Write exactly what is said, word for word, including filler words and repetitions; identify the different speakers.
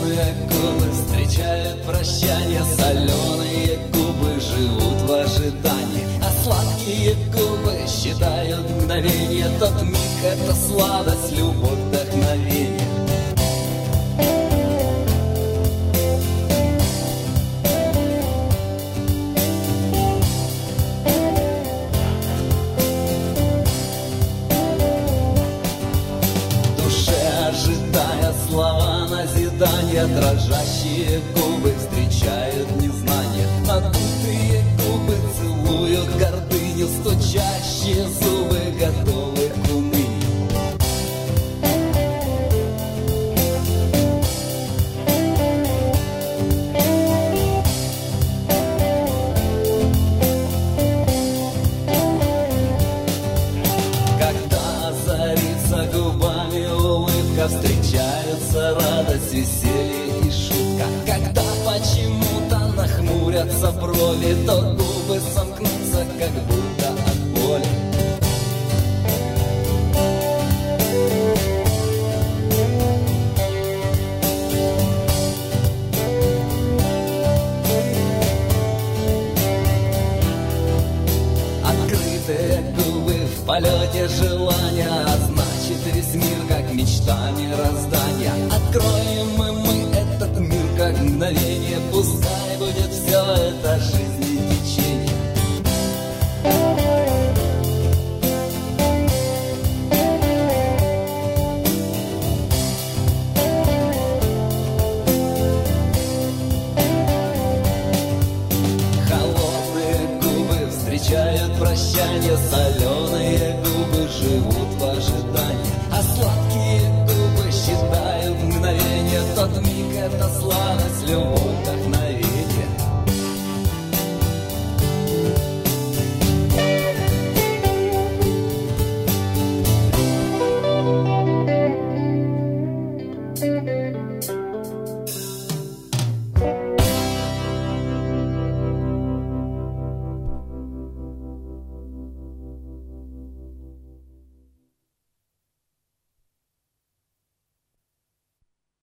Speaker 1: Грустные губы встречают прощание, соленые губы живут в ожидании, а сладкие губы считают мгновение. Тот миг — это сладость, любовь, вдохновение. Ожидая слова назидания, дрожащие губы встречают незнание. Надутые губы целуют гордыню, стучащие зубы готовы к унынию. Когда озарится губами улыбка, встречаются радость, веселье и шутка. Когда почему-то нахмурятся брови, то губы сомкнутся, как будто от боли. Открытые губы в полете желания, а значит весь мир как мечта мироздания. Откроем мы, мы этот мир как мгновение, пускай будет все это жизни течение. Холодные губы встречают прощание, соленые губы живут